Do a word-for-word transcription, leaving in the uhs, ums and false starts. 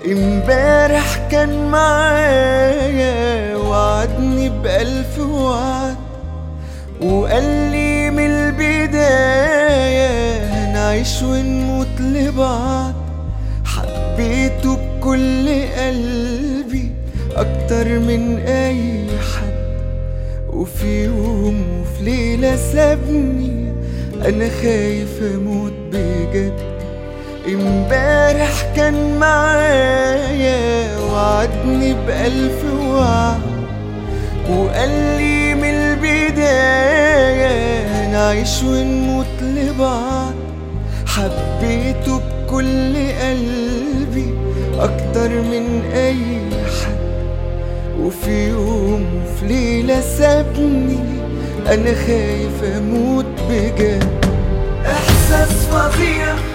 امبارح كان معايا وعدني بألف وعد، وقال لي من البداية هنعيش ونموت لبعض. حبيته بكل قلبي أكتر من أي حد، وفي يوم وفي ليلة سابني أنا خايف أموت بجد. امبارح كان معايا وعدني بألف وعد، وقال لي من البداية هنعيش ونموت لبعض. حبيته بكل قلبي أكتر من أي حد، وفي يوم وفي ليلة سابني أنا خايف أموت بجد. إحساس فظيع